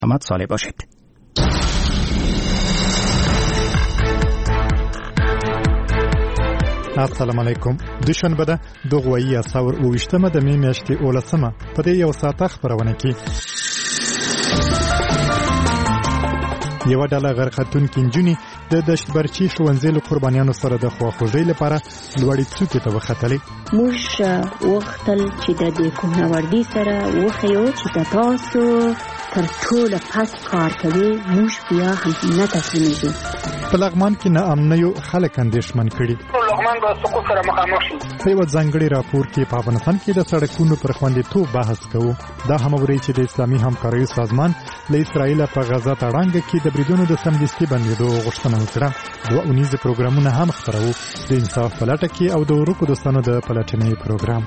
سلامت صالح باشید. السلام علیکم. دوشنبه ده 2028 د می میاشتې 11 په دې یو ساعت خبرونه کې یو ډله غرقتون کینجونی د دشتبرچی ښوونځي له قربانیانو سره د خواخوږۍ لپاره لوړې څوکې ته وختلې. موږ وختل چې د دې کوهنوردي سره وښیو چې تاسو تر ټوله پس کار کوي، موږ بیا هم نه تسلیمیږو. په لغمان کې ناامنیو خلک اندېښمن کړي. لغمان به سقوط سره مخامخ شي. په یو ځانګړي راپور کې په افغانستان کې د سړکونو پر خوندیتوب بحث کوو. دا هم اوري چې د اسلامي همکاریو سازمان له اسرائیل په غزا تړانګ کې د بریدونو د سمدستي بندېدو غوښتنه وکړه. دوه اونیزه پروګرامونه هم خبرو د انصاف پلټه کې او د ورکو دوستانو د پلټنې پروګرام.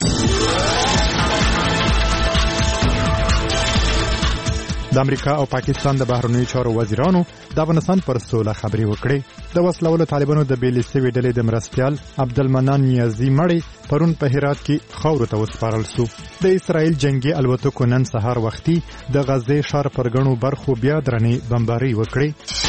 د امریکا او پاکستان د بهرنیو چارو وزیرانو د افغانستان پر سوله خبرې وکړې. د وسلوالو طالبانو د بیلې سوي ډلې د مرستیال عبدالمنان نیازي مړی پرون په هرات کې خاورو ته وسپارل شو. د اسرائیل جنگي الوتکو نن سهار وختي د غزې ښار پر ګڼو برخو بیا درنې بمباري وکړې.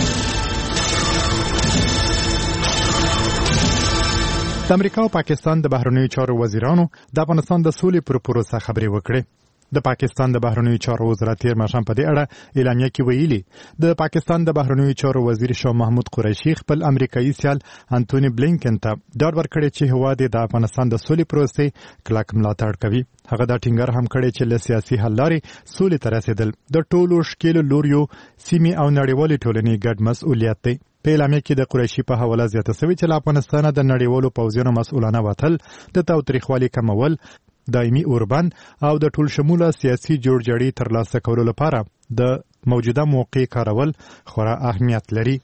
د امریکا او پاکستان د بهرنیو چارو وزیرانو د افغانستان د سولې پر پروسه خبرې وکړې. د پاکستان د بهرنیو چارو وزارت تیر ماښام په دې اړه اعلامیه کې ویلي د پاکستان د بهرنیو چارو وزیر شاه محمود قریشي خپل امریکایي سیال انټونی بلینکن ته ډاډ ورکړی چې هیواد د افغانستان د سولې پروسې کلک ملاتړ کوي. هغه دا ټینګار هم کړی چې له سیاسي حل لارې سولې ته رسیدل د ټولو ښکېلو لوریو سیمې او نړیوالې ټولنې ګډ مسؤلیت دی. په اعلامیه کې د قریشي په حواله زیاته شوې چې له افغانستانه د نړیوالو پوځیانو مسؤلانه وتل د تاوتریخوالي کمول، دایمي اوربند او د ټول شموله سیاسي جوړجاړي ترلاسه کولو لپاره د موجوده موقع کارول خورا اهمیت لري.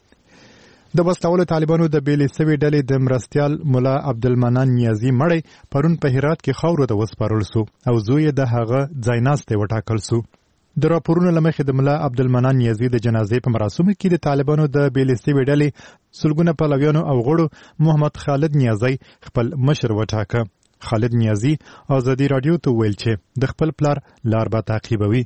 د وسلوالو طالبانو د بیلې سوي ډلې د مرستیال مولا عبدالمنان نیازي مړی پرون په هرات کې خاورو ته وسپارل شو او زوی د هغه ځایناستی وټاکل شو. د راپورونو له مخې د مولا عبدالمنان نیازي د جنازې په مراسمو کې د طالبانو د بیلې سوي ډلې سلګونه پلویانو او غړو محمد خالد نیازي خپل مشر وټاکه. خالد نیازي ازادي رادیو ته ویل چې د خپل پلار لار به تعقیبوي.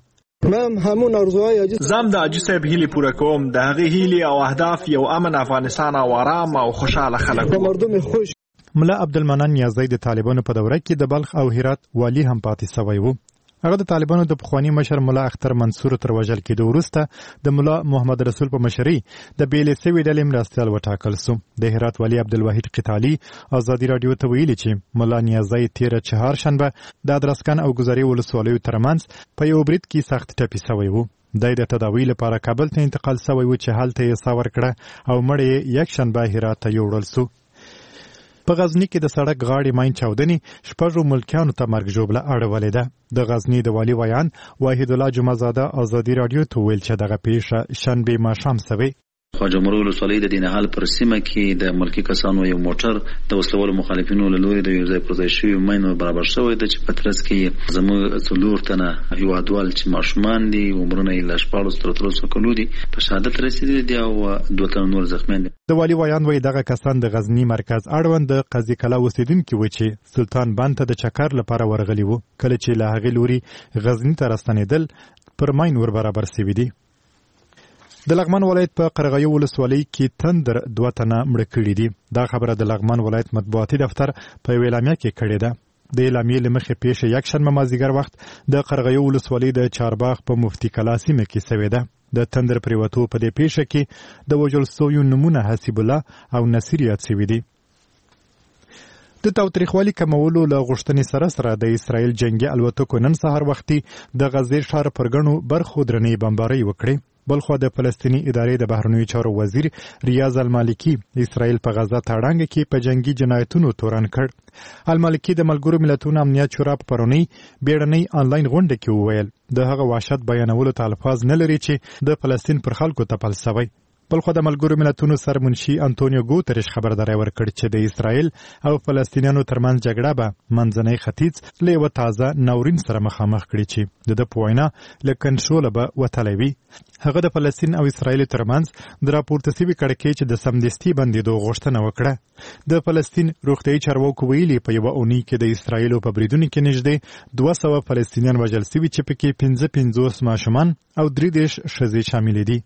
زم د حاجي صاحب هیلې پوره کوم. د هغې هیلې او اهداف یو امن افغانستان او آرام او خوشاله خلک. مولا عبدالمنان نیازي د طالبانو په دوره کې د بلخ او هرات والی هم پاتې شوی و. هغه د طالبانو د پخوانی مشر مولا اختر منصور تر وژل کېدو وروسته د مولا محمد رسول په مشرۍ د بیلې سوي ډلې مرستیال وټاکل شو. د هرات والی عبدالواحد قتالي ازادي رادیو ته ویلي چې مولا نیازي تیره چهارشنبه د ادرسکن او ګذرې ولسوالیو ترمنځ په یو برید کې سخت ټپي شوی و. د تداوی لپاره کابل ته انتقال شوی و چې هلته یې ساه ورکړه او مړی یې یکشنبه هرات ته یوړل شو. په غزنی کې د سړک غاړې ماین چاودنې شپږو ملکیانو ته مرګ ژوبله اړولې ده. د غزنی د والي ویان واحد الله جمعزاده ازادي رادیو ته ویل چې دغه پیښه شنبه ماښام شوې. خواجه مرو ولسوالۍ د دینهال پر سیمه کې د ملکی کسانو یو موټر د وسلوالو مخالفینو له لوري د یو ځای پر ځای شوي ماینو برابر شوی دی چې په ترڅ کې زموږ څلور تنه هیوادوال چې ماشومان دي عمرونه یې له 14 تر 13 کلو دي په شهادت رسیدلي دي او 2 تنه نور زخمیان دي. د والي ویان وایي دغه کسان د غزنی مرکز اړوند د قضیه کلا اوسیدونکي و چې سلطان بند ته د چکر لپاره ورغلي وو. کله چې له هغې لوري غزنی ته راستنېدل پر ماین ور برابر شوي دي. د لغمان ولایت په قرغیو ولسوالۍ کې تندر 2 تنه مړه کړي دي. دا خبره د لغمان ولایت مطبوعاتي دفتر په اعلامیه کې کړې ده. د اعلامیې له مخې پیښه یکشنبه مازدیګر وخت د قرغیو ولسوالۍ د چارباغ په مفتي کلا سیمه کې شوې ده. د تندر پریوتو په دې پیښه کې د وژل شویو نومونه حسیب الله او نصیر یاد شوي دي. د تاوتریخوالي کمولو له غوښتنې سره سره د اسرائیل جنگي الوتکو نن سهار وختي د غزې ښار پر ګڼو برخو درنې بمبارۍ وکړې. بلخو د فلسطینی ادارې د بهرنیو چارو وزیر ریاض المالکی اسرائیل په غزا تړانګ کې په جنگي جنایتونو تورن کړ. المالکی د ملګرو ملتونو امنیت شورا په پرونی بیړنۍ آنلاین غونډه کې وویل د هغه وحشت بیانولو ته الفاظ نه لري چې د فلسطین پر خلکو تپل شوی. بل خو د ملګرو ملتونو سرمنشي انټونیو ګوتریش خبرداري ورکړ چې د اسرائیل او فلسطینیانو ترمنځ جګړه به منځنی ختیځ له یو تازه ناورین سره مخامخ کړي چې د په وینا له کنټروله به وتلی وي. هغه د فلسطین او اسرائیل ترمنځ د راپورته شوي کړکۍ چې د سمدستي بندېدو غوښتنه وکړه. د فلسطین روغتیايي چارواکو ویلي په یوه اونۍ کې د اسرائیلو په بریدونو کې نږدې 200 فلسطینیان وژل شوي چې پکې 55 ماشومان او 33 ښځې شاملې دي.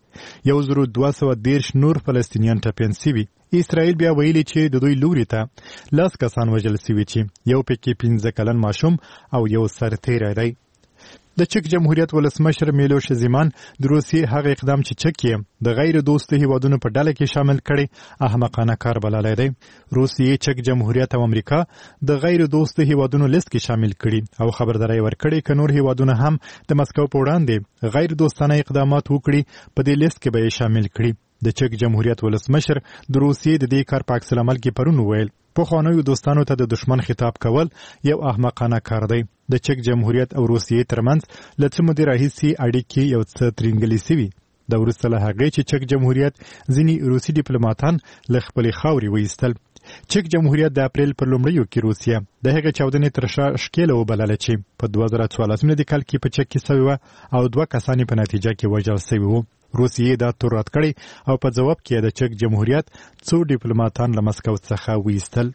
1213 نور فلسطینیان ټپیان شوي. اسرائیل بیا ویلي چې د دوی لوري ته 10 کسان وژل شوي چې یو پکې 15 کلن ماشوم او یو سرتیری دی. د چک جمهوریت ولسمشر میلوش زیمان د روسیې هغه اقدام چې چک یې د غیر دوستو هیوادونو په ډله کې شامل کړي احمقانه کار بللی دی. روسیې چک جمهوریت او امریکا د غیر دوستو هیوادونو لیست کې شامل کړي او خبرداري ورکړي چې نور هیوادونه هم د مسکو په وړاندې غیر دوستانه اقدامات وکړي په دې لیست کې به یې شامل کړي. د چک جمهوریت ولسمشر د روسیې د دې کار په عکس العمل کې پرون وویل پخوانیو دوستانو ته د دشمن خطاب کول یو احمقانه کار دی. د چک جمهوریت او روسیې ترمنځ له څه مودې راهیسې اړیکې یو څه ترینګلې سوي. د وروسته له هغې چې چک جمهوریت ځینې روسي ډیپلوماتان له خپلې خاورې وایستل. چک جمهوریت د اپریل پر لومړیو کې روسیه د هغې چاودنې تر شا ښکېله وبلله چې په 2014 کال کې په چک کې سوې وه او 2 کسان په نتیجه کې وژل سوي وو. روسیې دا تور رد کړی او په ځواب کې د چک جمهوریت څو ډیپلوماتان له مسکو څخه وایستل.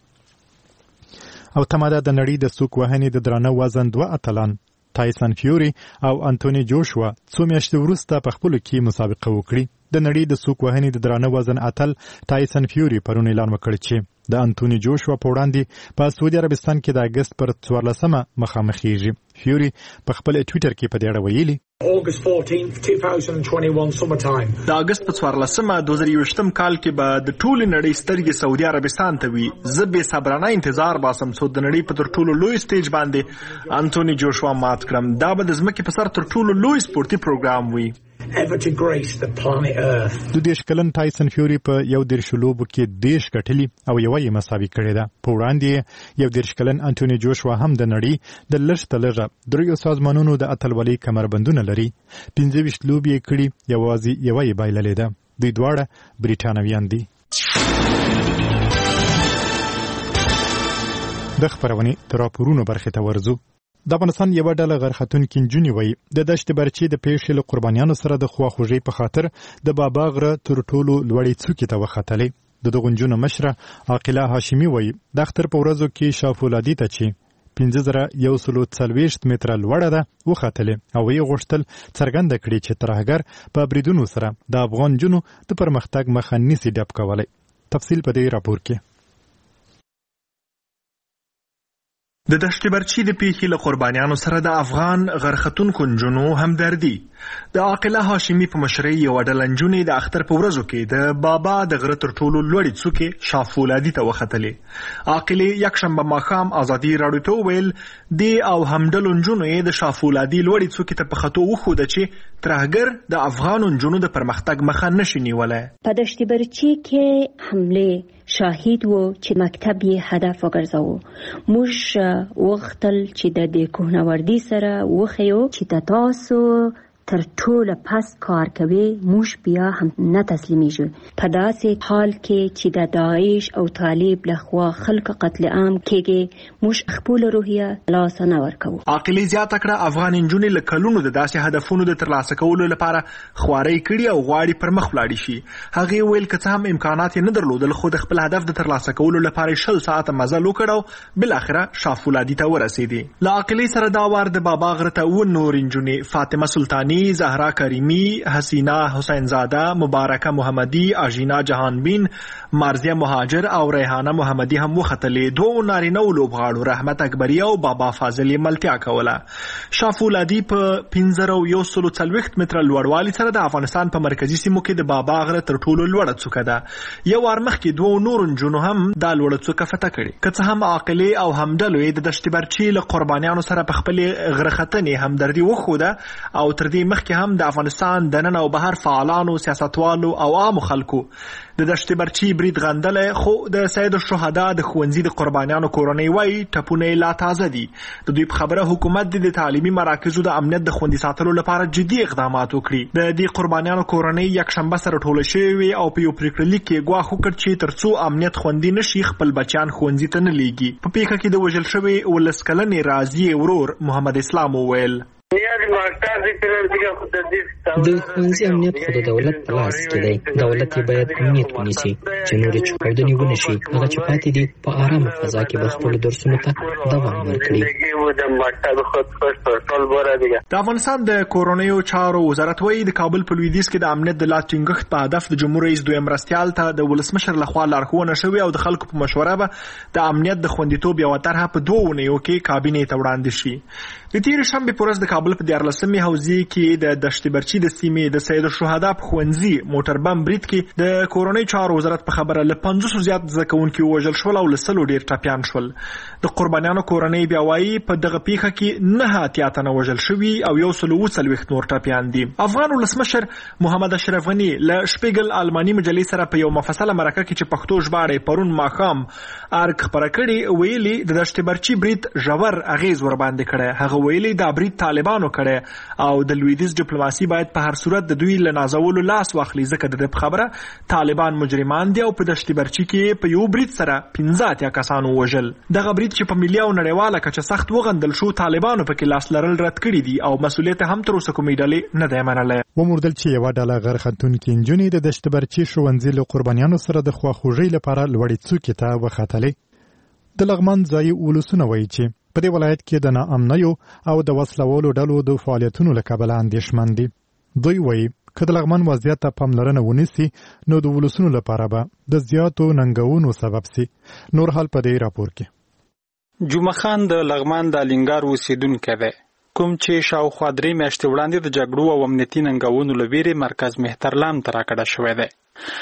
او تماده د نړۍ د سوک وهنې د درانه وزن 2 اتلان تایسن فیوري او انټونی جوشوا څو میاشتې وروسته په خپلو کې مسابقه وکړي. د نړۍ د سوک وهنې د درانه وزن اتل تایسن فیوري پرون اعلان وکړ چې د انټونی جوشوا په وړاندې په سعودي عربستان کې د اګست پر 14 مخامخېږي. فیوري په خپل ټویټر کې په دې اړه ویلي August 14th 2021 summertime. د اگست په 14 2021 کال کې به د ټول نړۍ سترګې سعودي عربستان ته وي. زه به صبرانه انتظار باسم څو د نړۍ په تر ټولو لوی سټیج باندې انټونی جوشوا مات کړم. دا به د ځمکې په سر تر ټولو لوی سپورتي پروګرام وي. Ever to grace the planet Earth. د 10 کلن تایسن فیوري په 11 لوبو کې 10 ګټلي او یوه یې مساوي کړې ده. په وړاندې 11 کلن انټونی جوشوا هم د نړۍ د لږ تر لږه دریو سازمانونو د اتلولۍ کمربندونه لري. 15 لوبې یې کړي، یوازې یوه یې بایللې ده. دوی دواړه بریټانویان دي. د خپرونې تر راپورونو برخې ته ورځو. د افغانستان یوه ډله غرختونکي نجونې وایي د دشت برچې د پیښې له قربانیانو سره د خواخوږۍ په خاطر د بابا غره تر ټولو لوړې څوکې ته وختلې. د دغو نجونو مشره عاقله هاشمي وایي د اختر په ورځو کې شافولادي ته چې 5140 متره لوړه ده وختلې او یې غوښتل څرګنده کړي چې ترهګر په بریدونو سره د افغان نجونو د پرمختګ مخه نشي ډب کولی. تفصیل په دې راپور کې. د دشت برچې د پیښې له قربانیانو سره د افغان غرختونکو نجونو همدردي. د عاقله هاشمي په مشرۍ یوه ډله نجونې د اختر په ورځو کې د بابا د غره تر ټولو لوړې څوکې شافولادي ته وختلې. عاقلې یکشنبه ماښام ازادي راډیو ته وویل دې او همډلو نجونو یې د شافولادي لوړې څوکې ته په ختو وښوده چې ترهګر د افغانو نجونو د پرمختګ مخه نشي نیولی. په دشت برچې کې حمله شاهد و چې مکتب یې هدف وګرځاوه. موږ وغوښتل چې د دې کوهنوردي سره وښیو چې تاسو تر ټوله پس کار کوي، موږ بیا هم نه تسلیمیږو. په داسې حال کې چې د داعش او طالب لخوا خلک قتل عام کېږي، موږ خپل روحیه لاس نه ورکوو. عاقلې زیاته کړه افغان نجونې له کلونو د داسې هدفونو د ترلاسه کولو لپاره خوارۍ کړي او غواړي پر مخ ولاړې شي. هغې ویل که څه هم امکانات یې نه درلودل خو د خپل هدف د ترلاسه کولو لپاره 20 ساعته مزل وکړ او بالاخره شافولادي ته ورسېدې. له عاقلې سره دا وار د بابا غره ته اووه نور نجونې فاطمه سلطاني، زهرا کریمی، حسینا حسین زاده، مبارکه محمدی، آژینا جهانبین، مارزیه مهاجر او ریحانه محمدی هم وختلې. دوه نارینه لوبغاړو رحمت اکبری او بابا فاضل ملتیا کوله. شافولادي په 5140 متره لوړوالي سره د افغانستان په مرکزی سیمو کې د بابا غره تر ټولو لوړه څوکه ده. یو وار مخکې دوه نور نجونو هم دا لوړه څوکه فتح کړې. که څه هم عاقلې او همډلو د دشت برچې له قربانیانو سره په خپلې غره ختنې همدردي وښوده او تر دې هغې مخکې هم د افغانستان د نن او بهر فعالانو، سیاستوالو او عامو خلکو د دشت برچي برید غندلی، خو د سید الشهدا د ښوونځي د قربانیانو کورنۍ وایي ټپونه لا تازه دي. د دوی په خبره حکومت د تعلیمي مراکزو د امنیت د خوندي ساتلو لپاره جدي اقدامات وکړي. د دې قربانیانو کورنۍ یکشنبه سره ټوله شوې او په یو پریکړه لیک کې ګواښ وکړ چې ترڅو امنیت خوندي نشي خپل بچیان ښوونځي ته نه لیږي. په پیښه کې د وژل شوي 19 کلنې راضي ورور محمد اسلام وویل د ښوونځي امنیت خو د دولت په لاس کې دی. دولت یې باید امنیت ونیسي چې نورې چاودنې ونه شي. هغه چې پاتې دي په ارامه فضا کې به خپلو درسونو ته دوام ورکړي. د افغانستان د کورنیو چارو وزارت وایي د کابل په لویدیځ کې د امنیت د لا ټینګښت په هدف د جمهور رئیس دویم مرستیال ته د ولسمشر لخوا لارښوونه شوې او د خلکو په مشوره به د امنیت د خوندیتوب یوه طرحه په 2 اونیو کې کابینې ته وړاندې شي. د تېرې شنبې په ورځ د کابل په 14مې حوزې کې د دشت برچي د سیمې د سید الشهدا په ښوونځي موټر بم برید کې د کورنیو چارو وزارت په خبره له 500 زیات زده کوونکي ووژل شول او له 100 ډېر ټپیان شول. د قربانیانو کورنۍ بیا وایي په دغه پیښه کې 9 تنه وژل شوي او 140 نور ټپیان دي. افغان ولسمشر محمد اشرف غني له شپیګل آلماني مجلې سره په یو مفصله مرکه کې چې پښتو ژباړه پرون ماښام ارګ خبره کړې ویلي د دشت برچي برید ژور اغیز ور باندې کړی. هغه ویلي دا برید طالبانو کړی او د لویدیځ ډیپلوماسي باید په هر صورت د دوی له نازولو لاس واخلي ځکه د دې خبره طالبان مجرمان دي او په دشت برچي کې په یو برید سره 15 کسانو وژل. دغه برید چې په ملي او نړیواله کچه سخت وغندل شو طالبانو پکې لاس لرل رد کړي دي او مسؤلیت هم تر اوسه کومې ډلې نه دی منلی. وموندل چې یوه ډله غرختونکې نجونې د دشت برچي ښوونځي له قربانیانو سره د خواخوږۍ لپاره لوړې څوکې ته وختلې. د لغمان ځایي ولسونه وایي چې په دې ولایت کې د ناامنیو او د وسلوالو ډلو د فعالیتونو له کبله اندېښمن دي. دوی وایي که د لغمان وضعیت ته پاملرنه ونیسي نو د ولسونو لپاره به د زیاتو ننګونو سبب سي. نور حال په دې راپور کې. جمعه خان د لغمان د لنګار اوسیدونکی دی، کوم چې شاوخوا 3 میاشتې وړاندې د جګړو او امنیتي ننګونو له ویرې مرکز مهترلام ته راکډه شوی دی.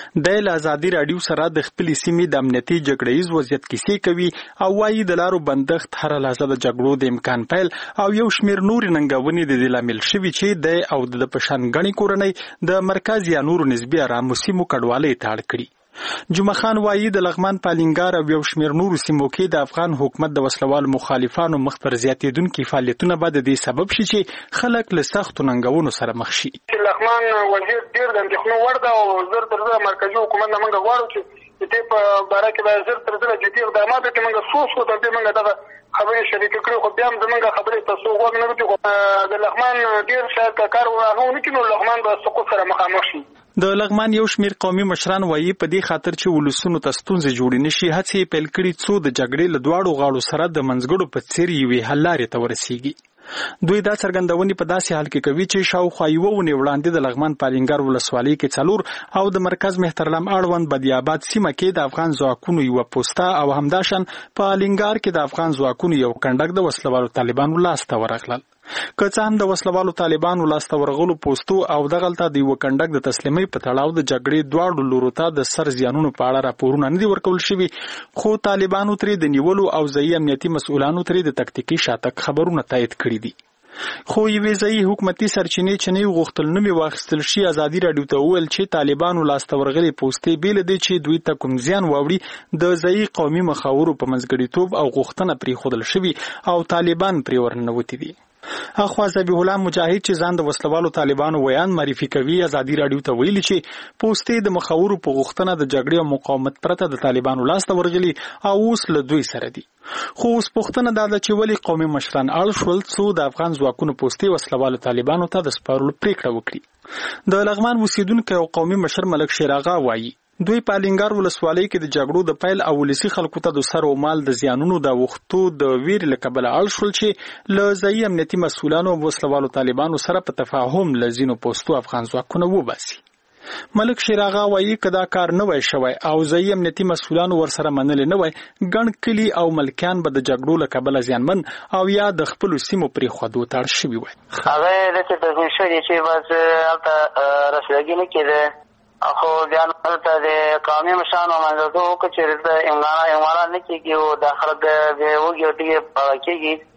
د ازادي راډیو سره د خپلې سیمې د امنیتي جګړیز وضعیت کیسې کوي او وايي د لارو بندښت هر لحظه د جګړو د امکان پیل او یو شمیر نور ننګونې د دې لامل شوي چې د او د پشانګنې کورنۍ د مرکز یا نورو نسبي ارامو سیمو کډوالۍ ته اړ کړي. جمعه خان وایي د لغمان پالینګار او یو شمیر نورو سیمو کې د افغان حکومت د وسلوال مخالفانو مخ پر زیاتېدونکي فعالیتونه به د دې سبب شي چې خلک له سختو ننګونو سره مخ شي. لغمان وضعیت ډېر د اندېښنو وړ ده او زر تر زره مرکزي حکومت نه موږ غواړو چې د دې په باره کې به زر تر زره جدي اقدامات وکړي. موږ څو دلته موږ دغه خبرې شریکې کړې خو بیا هم زموږ خبرې ته څوک غوږ نه ږدي. د لغمان ډېر شاید که کار هغه ونه کړي نو لغمان به سقوط سره مخامخ شي. د لغمان یو شمیر قومي مشران وایي په دې خاطر چې ولسونو ته ستونزې جوړې نشي هڅې پیل کړي څو د جګړې له دواړو غاړو سره د منځګړو په څیر یوې حل لارې ته ورسیږي. دوی دا څرګندونې په داسې حال کې کوي چې شاوخوا یوه اونۍ وړاندې د لغمان پالینګار ولسوالۍ کې 4 او د مرکز مهترلام اړوند بدیاباد سیمه کې د افغان ځواکونو یوه پوسته او همداشان په الینګار کې د افغان ځواکونو یو کنډک د وسلوالو طالبانو لاس ته ورغلل. که څه هم د وسلوالو طالبانو لاس ته ورغلو پوستو او دغلته د یوه کنډک د تسلیمۍ په تړاو د جګړې دواړو لورو ته د سر زیانونو په اړه راپورونه نه دي ورکول شوي، خو طالبانو ترې د نیولو او ځایي امنیتي مسؤلانو ترې د تکتیکي شاتګ خبرونه تایید کړي دي. خو یوې ځایي حکومتي سرچینې چې نه غوښتل نومې واخیستل شي ازادي راډیو ته وویل چې طالبانو لاس ته ورغلې پوستې بې له دې چې دوی ته کوم زیان واوړي د ځایي قومي مخاورو په منځګړیتوب او غوښتنه پرېښودل شوي او طالبان پرې ورننوتي دي. اخوا ذبیح الله مجاهد چې ځان د وسلوالو طالبانو ویان معرفي کوي ازادي راډیو ته ویلي چې پوستې د مخاورو په غوښتنه د جګړې او مقاومت پرته د طالبانو لاس ته ورغلي او اوس له دوی سره دي. خو اوس پوښتنه دا ده چې ولې قومي مشران اړ شول څو د افغان ځواکونو پوستې وسلوالو طالبانو ته د سپارلو پریکړه وکړي. د لغمان اوسیدونکی او قومي مشر ملک شیر آغا وایي دوی په الینګار ولسوالۍ کې د جګړو د پیل او ولسي خلکو ته د سر او مال د زیانونو د وختو د ویرې له کبله اړ شول چې له ځایي امنیتي مسؤلانو او وسلوالو طالبانو سره په تفاهم له ځینو پوستو افغان ځواکونه وباسي. ملک شیر آغا وایي که دا کار نه وای شوی او ځایي امنیتي مسؤلانو ورسره منلې نه وای ګڼ کلي او ملکیان به د جګړو له کبله زیانمن او یا د خپلو سیمو پرېښودو ته اړ شوي وای. هغه داسې تصمیم شوی چې بس هلته رسیدګي نه کېده خو بیا هلته د قومي مشرانو منځګړیتوب وکړو چې امغانات نه کېږي او دا خلک بې وږي او تږي کېږي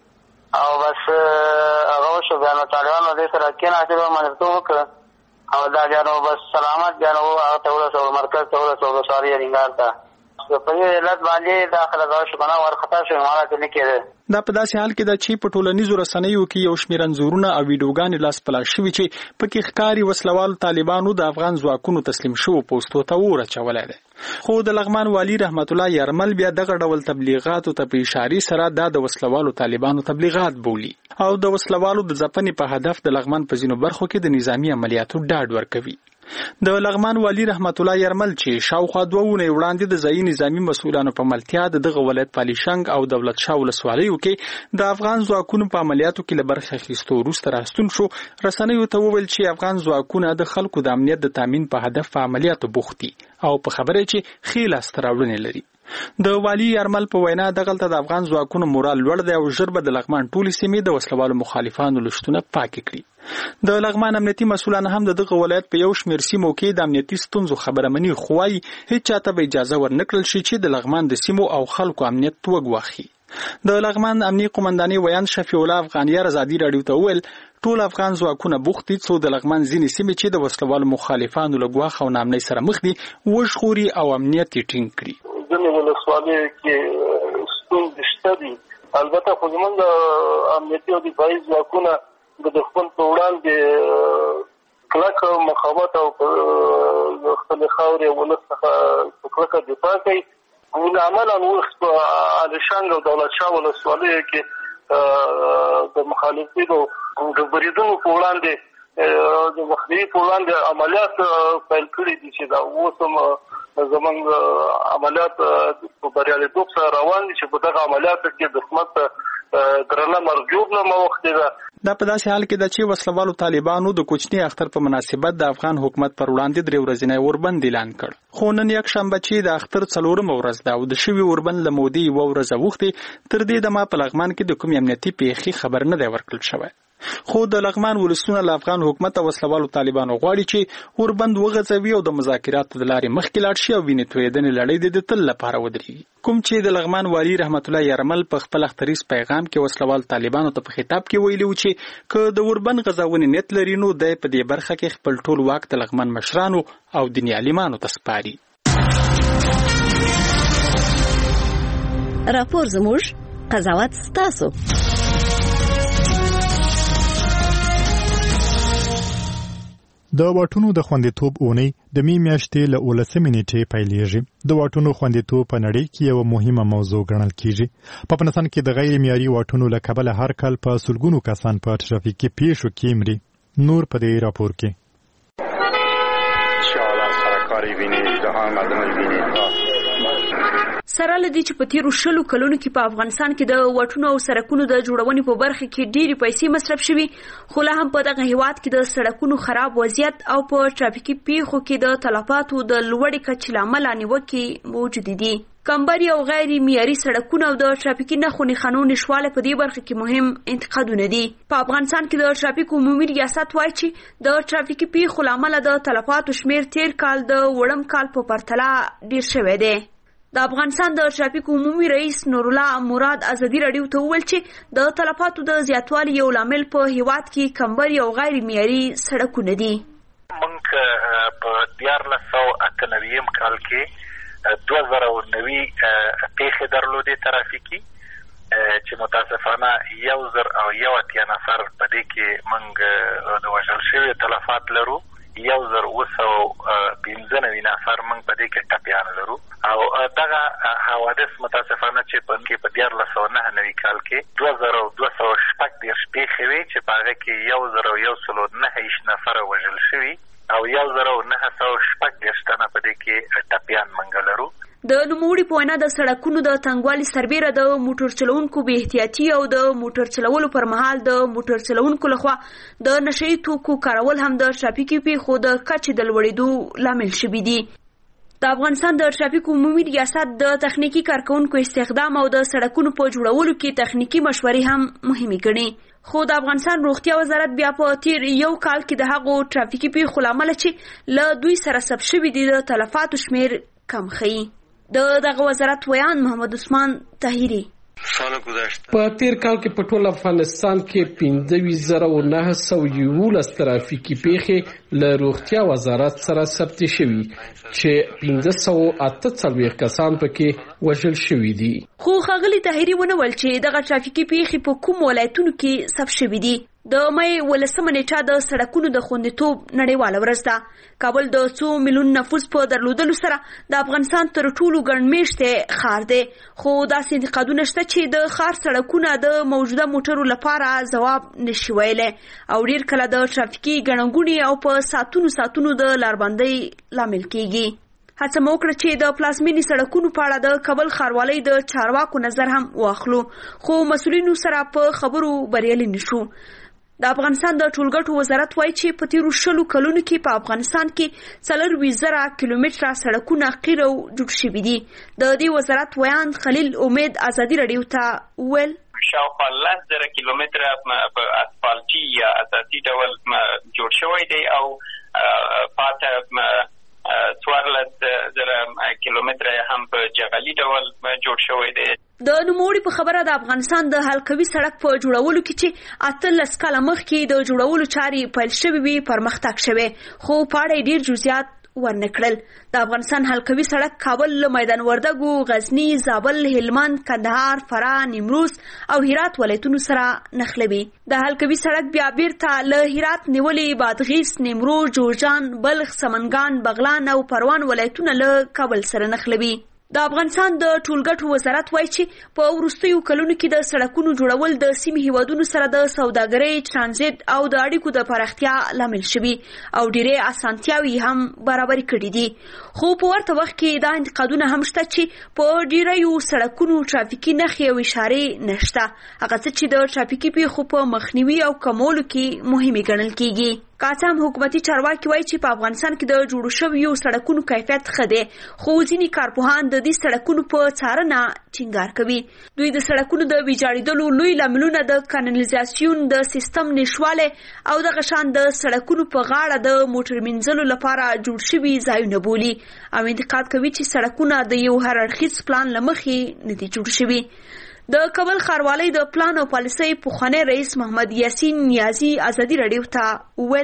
او بس هغه وشو بیا نو طالبانو دې سره کېناستل او منځته وکړه او دا بیا نو بس سلامت بیا نو هغه ته ورسول مرکز ته ورسول ساري رنګار ته په دې علت باندې داخله دا شو کنه ورخطا شو مالات نه کېده. دا په داسې حال کې ده چې په ټولنیزو رسنیو کې یو شمېر انځورونه او ویډیوګانې لاس په لاس شوي چې پکې ښکاري وسلوالو طالبانو د افغان ځواکونو تسلیم شوو پوستو ته اور اچولی دی. خو د لغمان والي رحمت الله یرمل بیا دغه ډول تبلیغاتو ته په اشارې سره دا د وسلوالو طالبانو تبلیغات بولي او د وسلوالو د ځپنې په هدف د لغمان په ځینو برخو کې د نظامی عملیاتو ډاډ ورکوي. د لغمان والي رحمت الله یرمل چې شاوخوا 2 اونۍ وړاندې د ځایي نظامی مسؤلانو په ملتیا دغه ولایت پالیشنګ او دولت شاه ولسوالیو کې د افغان ځواکونو په عملیاتو کې له برخې اخیستو وروسته راستون شو، رسنیو ته وویل چې افغان ځواکونه د خلکو د امنیت د تامین په هدف په عملیاتو بوخت دي او په خبره چې ښې لاسته راوړنې لري. د والي یرمل په وینا دغلته د افغان ځواکونو مورال لوړ دی او ژر به د لغمان ټولې سیمې د وسلوالو مخالفانو لشتونه پاکې کړي. د لغمان امنیتي مسؤلان هم دغه ولایت په یو شمېر سیمو کې د امنیتي ستونزو خبره مني، خو وايي هیڅ چاته به اجازه ورنکړل شي چې د لغمان د سیمو او خلکو امنیت وګواخي. د لغمان امنیتي قومندانۍ ویان شفیع الله افغانیار ازادي راډیو ته وویل ټول افغان ځواکونه بوخت دي څو د لغمان ځینې سیمې چې د وسلوالو مخالفانو له ګواښ او ناامنۍ سره مخ دي وژغوري او امنیت یې ټینګ کړي. ځینې ولسوالیو کې ستونزې شته دي، البته خو زموږ د امنیتي او دفاعي ځواکونه د دښمن په وړاندې کلکه مقاومت او خپلې خاورې او ولس څخه په کلکه دفاع کوي. عملا اوس په علیشنګ او دولت شاه ولسوالیو کې د مخالفینو د بریدونو په وړاندې د مخنیوي په وړاندې عملیات پیل کړي دي چې دا اوس هم زموږ عملیات په بریالیتوب سره روان دي چې په دغه عملیاتو کې دښمن ته درنه مرجوب نه وخت ده. دا په داسې حال کې ده چې وسلوالو طالبانو د کوچني اختر په مناسبت د افغان حکومت پر وړاندې 3 ورځنی اوربند اعلان کړ. خو نن یک شنبه چې د اختر 4مه ورځ ده او د شوي اوربند له مودې 1 ورځ وختې تر دې دمه په لغمان کې د کوم امنیتي پیښې خبر نه دی ورکړل شوی. خو د لغمان ولسونه له افغان حکومت او وسلوالو طالبانو غواړي چې اوربند وغځوي او د مذاکراتو د لارې مخکې لاړ شي او وینې تویېدنې لړۍ د تل لپاره ودرېږي. کوم چې د لغمان والي رحمت الله یرمل په خپل اختریز پیغام کې وسلوال طالبانو ته په خطاب کې ویلي و چې که د اوربند غځونې نیت لري نو دی په دې برخه کې خپل ټول واک د لغمان مشرانو او دیني عالمانو ته سپاري. راپور زموږ، قضاوت ستاسو. د واټونو د خوندیتوب اونۍ د می میاشتې له 19 نیټې پیلېږي. د واټونو خوندیتوب په نړۍ کې یو مهمه موضوع ګڼل کیږي. په افغانستان کې د غیر معیاري واټونو له کبله هر کال په سلګونو کسان په ټرافیکي پیښو کې مري. نور په دې راپور کې سره لدی چې په تیرو 20 کلونو کې په افغانستان کې د واټونو او سړکونو د جوړونې په برخه کې ډېری پیسې مصرف شوي، خو لا هم په دغه هیواد کې د سړکونو خراب وضعیت او په ټرافیکي پیښو کې د تلفاتو د لوړې کچې له امله نیوکې موجود دي. کمبري او غیر معیاري سړکونه او د ټرافیکي نښو نښانو نشواله په دې برخه کې مهم انتقادونه دي. په افغانستان کې د ټرافیک عمومي ریاست وایي چې د ټرافیکي پیښو له امله د تلفاتو شمیر تیر کال د وړم کال په پرتله ډیر شوی دی. د افغانستان د ټرافیک عمومي رئیس نور الله مراد ازادي راډیو ته وویل چې د تلفاتو د زیاتوالي یو لامل په هیواد کې کمبري او غیر معیاري سړکونه دي. موږ په 1998 کال کې 2009 پیښې درلودې ترافیکي چې متاسفانه 1,081 نفر په دې کې موږ د وژل شوي تلفات لرو، 1,215 نفر موږ په دې کې ټپیان لرو او دغه حوادث متاسفانه چې په 1999 کال کې 2206 پیښې وې چې په هغه کې 1,109 نفر وژل شوي او 1,906 تنه په دې کې ټپیان موږ لرو. د نوموړي په وینا د سړکونو د تنګوالي سربیره د موټر چلوونکو بې احتیاطي او د موټر چلولو پر مهال د موټر چلوونکو لخوا د نشهیي توکو کارول هم د ټرافیکي پیښو د کچې د لوړېدو لامل شوي دي. د افغانستان د ټرافیک عمومي ریاست د تخنیکی کارکونکو استخدام او د سړکونو په جوړولو کې تخنیکی مشورې هم مهمې ګڼي، خو د افغانستان روغتیا وزارت بیا په تیر یو کال کې د هغو ټرافیکي پیښو له امله چې له دوی سره ثبت شوي دي د تلفاتو شمیر کم ښیي. دغه وزارت ویان محمد عثمان طاهري: په تیر کال کې په ټول افغانستان کې 15,911 ترافیکي پیښې له روغتیا وزارت سره ثبت شوي چې 1548 کسان پکې وژل شوي دي. خو ښاغلي طاهري ونویل چې دغه ترافیکي پیښې په کوم ولایتونو کې ثبت شوي دي. د مې 18 نیټه د سړکونو د خوندیتوب نړیواله ورځ ده. کابل د 2 میلیون نفوس په درلودلو سره د افغانستان تر ټولو ګڼمېشته ښار دی. خو داسې انتقادونه شته چې د ښار سړکونه د موجوده موټرو لپاره ځواب نشي ویلی او ډېر کله د ترافیکي ګڼهګوڼې او په ساعتونو د لاربندۍ لامل کیږي. هڅه مو وکړه چې د پلازمینې سړکونو په اړه د کابل ښاروالۍ د چارواکو نظر هم واخلو، خو مسؤلینو سره په خبرو بریالي نشو. د افغانستان د ټولګټو وزارت وایي چې په تیرو 20 کلونو کې په افغانستان کې 40,000 کیلومتره سړکونه قیر او جوړ شوي دي. د دې وزارت ویان خلیل امید ازادي رادیو ته ویل شاوخوا 10,000 کیلومتره په اسفالټي یا اساسي ډول جوړ شوی دی او پاته 14,000 کیلومتره هم په جغلي ډول جوړ شوی دی. د نوموړي په خبره د افغانستان د حلقوي سړک په جوړولو کې چې 18 کاله مخکې د جوړولو چارې پیل شوې وي پرمختګ شوی، خو په اړه ډېر جزئیات ورنکړل. د افغانستان حلقوي سړک کابل له میدان وردګو، غزنی، زابل، هلمند، کندهار، فراه، نیمروز او هرات ولایتونو سره نښلوي. د حلقوي سړک بیا بیرته له هرات نیولې بادغیس، نیمروز، جوزجان، بلخ، سمنګان، بغلان او پروان ولایتونه له کابل سره نښلوي. د افغانستان د ټولګټو وزارت وایي چې په وروستیو کلونو کې د سړکونو جوړول د سیمې هیوادونو سره د سوداګرۍ، ترانزیت او د اړیکو د پراختیا لامل شوي او ډېرې اسانتیاوې هم برابر کړي دي. خو په ورته وخت کې دا انتقادونه هم شته چې په ډېریو سړکونو ترافیکي نښې او اشارې نشته، هغه څه چې د ترافیکي پیښو په مخنیوي او کمولو کې مهمې ګڼل کیږي. کاڅام حکومتي چارواکي وایي چې په افغانستان کې د جوړو شویو سړکونو کیفیت ښه دی، خو ځینې کارپوهان د دې سړکونو په څارنه ټینګار کوي. دوی د سړکونو د ویجاړېدلو لوی لاملونه د کانالیزاسیون د سیستم نشواله او دغه شان د سړکونو په غاړه د موټر مینځلو لپاره جوړ شوي ځایونه بولي او انتقاد کوي چې سړکونه د یو هر اړخیز پلان له مخې نه دي جوړ شوي. د کابل ښاروالۍ د پلان او پالیسۍ پخوانی رئیس محمد یاسین نیازي ازادي رادیو ته وویل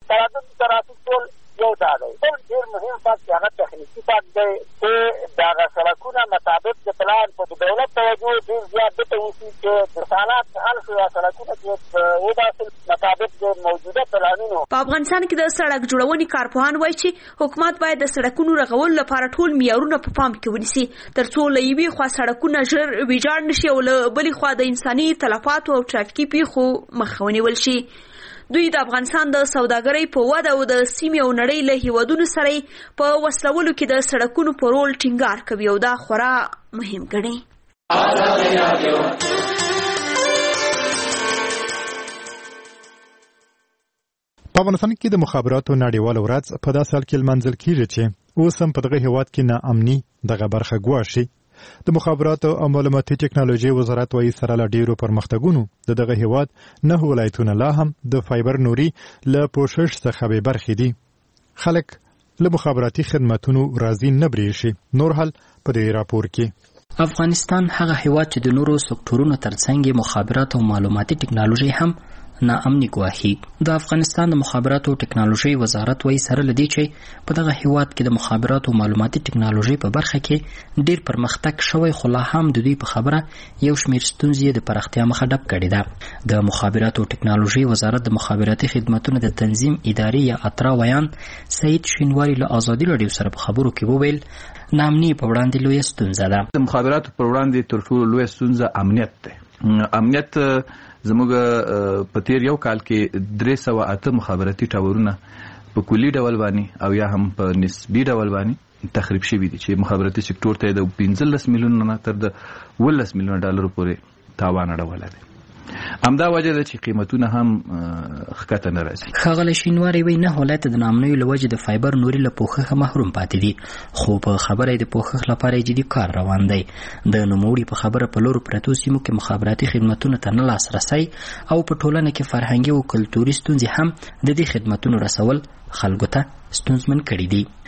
ترافیک ټول یو ځای دی. بل ډېر مهم فکت چې هغه تخنیکي فکت دی چې دغه سړکونه مطابق د پلان په دولت توجه ډېر زیات دته وشي چې انسانات حل شي یا سړکونه چې وداسې مطابق د موجوده پلانونو. په افغانستان کې د سړک جوړونې کارپوهان وایي چې حکومت باید د سړکونو رغولو لپاره ټول معیارونه په پام کې ونیسي ترڅو له یوې خوا سړکونه ژر ویجاړ نشي او له بلې خوا د انساني تلفاتو او ترافیکي پیښو مخه ونیول شي. دوی د افغانستان د سوداګرۍ په وده او د سیمې او نړۍ له هیوادونو سره په وصلولو کې د سړکونو په رول ټینګار کوي او دا خورا مهم ګڼي. په افغانستان کې د مخابراتو نړیواله ورځ په داسې حال کې لمانځل کیږي چې اوس هم په دغه هیواد کې ناامني دغه برخه ګواښي. د مخابراتو او معلوماتي ټکنالوژي وزارت وايي سره له ډیرو پرمختګونو دغه هیواد 9 ولایتونه لا هم د فایبر نوري له پوښښ څخه به برخې دي. خلک له مخابراتي خدماتونو راضي نه بریښي. نور حل په دې راپور کې. افغانستان هغه هیواد چې د نورو سکتورونو ترڅنګ مخابرات او معلوماتي ټکنالوژي هم ناامني ګواهي. د افغانستان د مخابراتو ټکنالوژي وزارت وايي سره لدی چې په دغه هیواد کې د مخابراتو او معلوماتي ټکنالوژي په برخه کې ډیر پرمختګ شوی، خو لا هم د دوی په خبره یو شمېر ستونزې د پراختیا مخه ډب کړې ده. د مخابراتو ټکنالوژي وزارت د مخابراتي خدماتو د تنظیم ادارې یا اترا ویان سعید شینواری له ازادي رادیو سره په خبرو کې وویل ناامني په وړاندې لوی ستونزه ده. د مخابراتو په وړاندې تر ټولو لوی ستونزه امنیت ده. امنیت زموږ په تیر یو کال کې 308 مخابراتي ټاورونه په کلي ډول باندې او یا هم په نسبي ډول باندې تخریب شوي دي چې مخابراتي سکتور ته د 15 میلیون نه تر د 18 میلیون ډالر پورې تاوان اړولی دی. همدا وجه ده چې قیمتونه هم ښکته نه راځي. ښاغلی شینواری وایي 9 ولایت د ناامنیو له وجې د فایبر نوري له پوښښه محروم پاتې دي، خو په خبره د پوښښ لپاره جدي کار روان دی. د نوموړي په خبره په لورو پرتو سیمو کې مخابراتي خدمتونو ته نه لاسرسی او په ټولنه کې فرهنګي او کلتوري ستونزې هم د دې خدمتونو رسول خلکو ته ستونزمن کړي دي.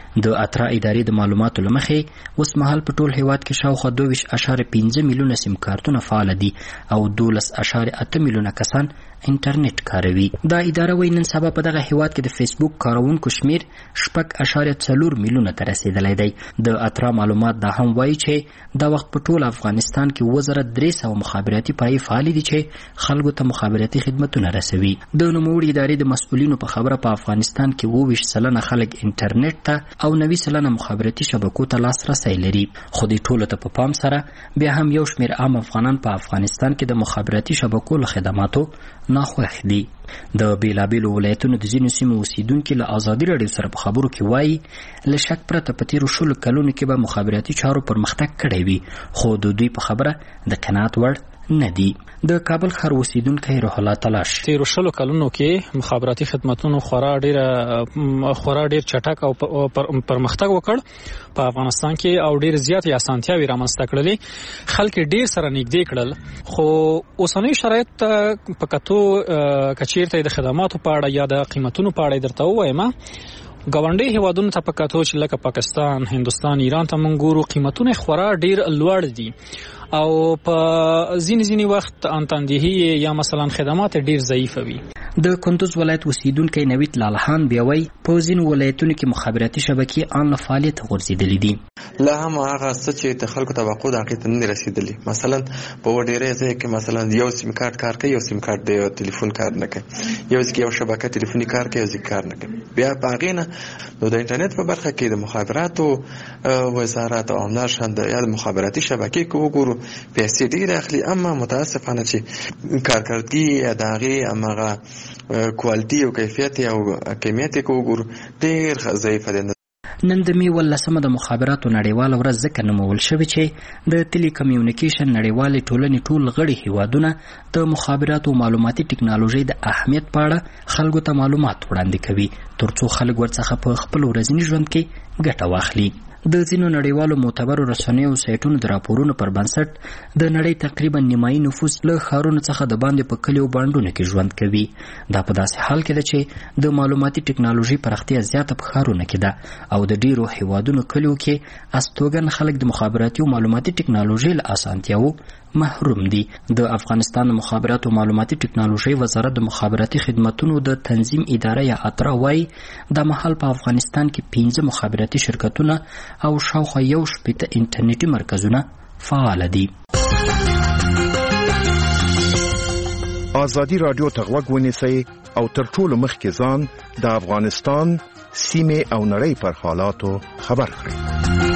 د اترا ادارې د معلوماتو له مخې اوس مهال په ټول هیواد کې شاوخوا 2.5 میلیونه سیم کارتونه فعال دي او 12.8 میلیونه کسان انټرنیټ کاروي. دا اداره وایي نن سبا په دغه هیواد کې د فیسبوک کارونکو شمیر 6.4 میلیونه ته رسیدلی دی. د اترا معلومات دا هم وایي چې دا وخت په ټول افغانستان کې 1300 مخابراتي پایې فعال دي چې خلکو ته مخابراتي خدمتونه رسوي. د نوموړي ادارې د مسؤلینو په خبره په افغانستان کې 22% خلک انټرنیټ ته او 90% مخابراتي شبکو ته لاسرسی لري. خو دې ټولو ته په پام سره بیا هم یو شمیر عام افغانان په افغانستان کې د مخابراتي شبکو له خدماتو ناخوښ دي. د بیلابیلو ولایتونو د ځینو سیمو اوسیدونکي له ازادي راډیو سره په خبرو کې وایي له شک پرته په تیرو 10 کلونو کې به مخابراتي چارو پرمختګ کړی وي، خو د دوی په خبره د قناعت وړ نه دي. د کابل ښار اوسیدونکی روح الله تلاش تیرو 10 کلونو کې مخابراتي خدماتونو خورا ډیر چټک او پرمختګ وکړ په افغانستان کې او ډیر زیات اسانتیاوي رامنځته کړلې، خلک ډیر سره نږدې کړل. خو اوسنۍ شرایط په کتو کچیرته د خدماتو په اړه یا د قیمتونو په اړه درته وایم، ګاونډي هیوادونو ته په کتو چې لکه پاکستان، هندستان، ایران ته موږ ګورو قیمتونه خورا ډیر لوړ دي او په ځینې وخت انتندهی یا مثلا خدمات ډیر ضعیف وي. د کندوز ولایت اوسیدونکی نوید لالهان بیا وایي په ځینو ولایتونو کې مخابراتي شبکې آن له فعالیت غورځېدلې دي. لا هم هغه څه چې د خلکو توقع د هغې ته نه رسېدلي. مثلا په ډېری ځای کې مثلا یو سیم کارت کار کوي، یو سیم کارت د یو تلیفون کار نه کوي، یو ځای کې یو شبکه تلیفوني کار کوي، یو ځای کار نه کوي. بیا په هغې نه نو د انټرنیټ په برخه کې د مخابراتو وزارت او همداشان د مخابراتي شبکې کې وګورو پیسې ډېرې اخلي، اما متاسفانه چې کارکردګي یا د هغې هماغه کوالټي او کیفیت او کمیت یې که وګورو ډېر ضعیفه دی. نن د می 18 د مخابراتو نړیواله ورځ ځکه نومول شوې چې د ټیلی کمیونیکیشن نړیوالې ټولنې ټول غړي هیوادونه د مخابراتو او معلوماتي ټکنالوژۍ د اهمیت په اړه خلکو ته معلومات وړاندې کوي ترڅو خلک ورڅخه په خپل ورځني ژوند کې ګټه واخلي. د ځینو نړیوالو معتبرو رسنیو او سایټونو د راپورونو پر بنسټ د نړۍ تقریبا نیمایي نفوس له ښارونو څخه د باندې په کلیو بانډونو کې ژوند کوي. دا په داسې حال کې ده چې د معلوماتي ټکنالوژۍ پراختیا زیاته په ښارونو کې ده او د ډیرو هیوادونو کلیو کې استوګن خلک د مخابراتي او معلوماتي ټکنالوژۍ له اسانتیاوو محروم دي. د افغانستان د مخابراتو او معلوماتي ټکنالوژۍ وزارت د مخابراتي خدماتو د تنظیم اداره یا اترا وایي دا مهال په افغانستان کې 15 مخابراتي شرکتونه او شاوخوا 18 انټرنیټي مرکزونه فعال دي. ازادي رادیو ته غوږ ونیسئ او تر ټولو مخکې ځان د افغانستان سیمې او نړۍ پر حالاتو خبر کړئ.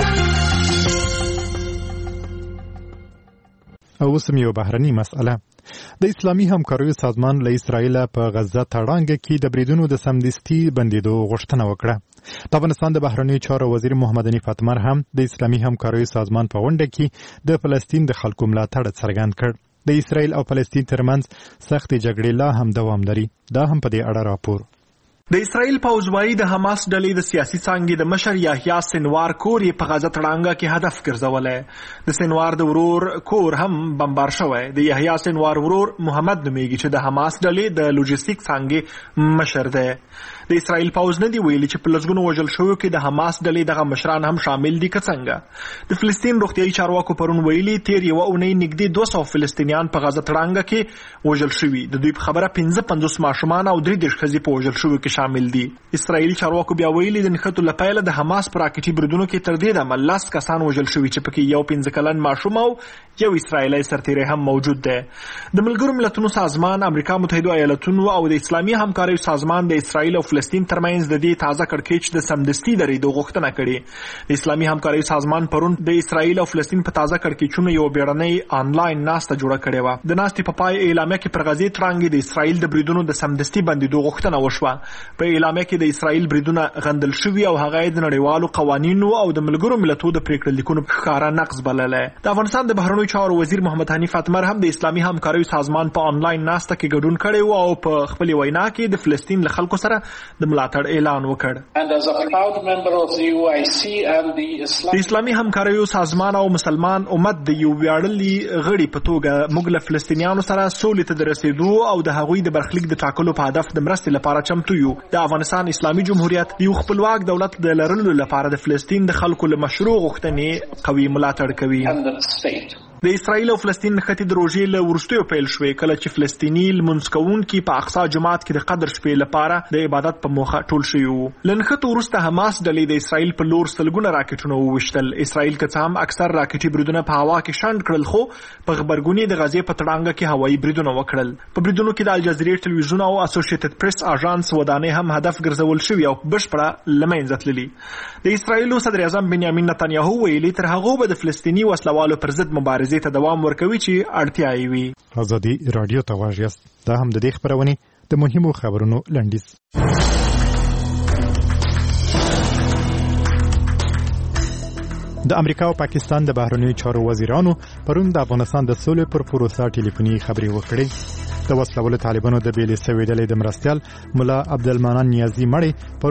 او اوسم یو بهرني مسأله. د اسلامي همکاریو سازمان له اسرائیل په غزه تړانګه کې د بریدونو د سمدستي بندیدو غوښتنه وکړه. د افغانستان د بهرنیو چارو وزیر محمد حنیف اتمر هم د اسلامي همکاریو سازمان په غونډه کې د فلسطین د خلکو ملاتړ څرګند کړ. د اسرائیل او فلسطین ترمنځ سختې جګړې لا هم دوام لري. دا هم په دې اړه راپور. د اسرائیل پوځ وايي د حماس ډلې د سیاسي څانګې د مشر یحیی سنوار کور یې په غزه تړانګه کې هدف ګرځولی. د سنوار د ورور کور هم بمبار شوی. د یحیی سنوار ورور محمد نومیږي چې د حماس ډلې د لوجستیک څانګې مشر دی. د اسرائیل پوځ نه دی ویلي چې په لسګونو وژل شویو کې د حماس ډلې دغه مشران هم شامل دي که څنګه. د فلسطین روغتیایي چارواکو پرون ویلي تیر یوه اونۍ نږدې 200 فلسطینیان په غزه تړانګه کې وژل شوي. د دوی په خبره 55 ماشومان او 3 ښځې په وژل شویو کې شامل دي. اسرائیل چارواکو بیا ویلي د نښتو له پیله د حماس په راکټي بریدونو کې تر دې دمه 10 کسان وژل شوي چې پکې یو 15 کلن ماشوم او یو اسرائیلی سرتیری هم موجود دی. د ملګرو ملتونو سازمان، امریکا متحده ایالتونو او د اسلامي همکاریو سازمان د اسرائیل او فلسطین ترمنځ د دې تازه کړکېچ د سمدستي درېدو غوښتنه کړې. د اسلامي همکاریو سازمان پرون د اسرائیل او فلسطین په تازه کړکېچونو یو بیړنۍ آنلاین ناسته جوړه کړې وه. د ناستې په پای اعلامیه کې پر غزې تړانګې د اسرائیل د بریدونو د سمدستي بندېدو غوښتنه وشوه. په اعلامیه کې د اسرائیل بریدونه غندل شوي او هغه د نړیوالو قوانینو او د ملګرو ملتونو د پریکړه لیکونو ښکاره نقض بللی. د افغانستان د بهرنیو چارو وزیر محمد حنیف اتمر هم د اسلامي همکاریو سازمان په آنلاین ناسته کې ګډون کړی و او په خپلې وینا کې د فلسطین له خلکو سره د ملاتړ اعلان وکړ. د اسلامي همکاریو سازمان او مسلمان امت د یو ویاړلي غړي په توګه موږ له فلسطینیانو سره سولې ته د رسېدو او د هغوی د برخلیک د ټاکلو په هدف د مرستې لپاره چمتو یو. د افغانستان اسلامي جمهوریت یو خپلواک دولت د لرلو لپاره د فلسطین د خلکو له مشروع غوښتنې قوي ملاتړ کوي. د اسرایل او فلسطین نښتې د روژې له وروستیو پیل شوې کله چې فلسطیني لمونځ کوونکي په اقصی جماعت کې د قدر شپې لپاره د عبادت په موخه ټول شوي وو. له نښتو وروسته حماس ډلې د اسرایل په لور سلګونه راکټونه وویشتل. اسرایل که څه هم اکثر راکټي بریدونه په هوا کې شنډ کړل خو په غبرګوني د غزې په تړانګه کې هوایي بریدونه وکړل. په بریدونو کې د الجزیرې ټلویزیون او اسوسییټډ پریس اژانس ودانۍ هم هدف ګرځول شوي او بشپړه له منځه تللي. د اسرایل صدر اعظم بنیامین نتنیاهو ویلي تر هغه به د فلسطیني وسلوالو پر ضد مبارزې ته دوام ورکوي چې اړتیا یې وي. ازادي رادیو ته غواړئ یاست. دا هم د دې خبرونې د مهمو خبرونو لنډیز. د امریکا او پاکستان د بهرنیو چارو وزیرانو پرون د افغانستان د سولې پر پروسه ټلیفوني خبرې وکړې. د وسلوالو طالبانو د بیلې سوي ډلې د مرستیال ملا عبدالمنان نیازي مړی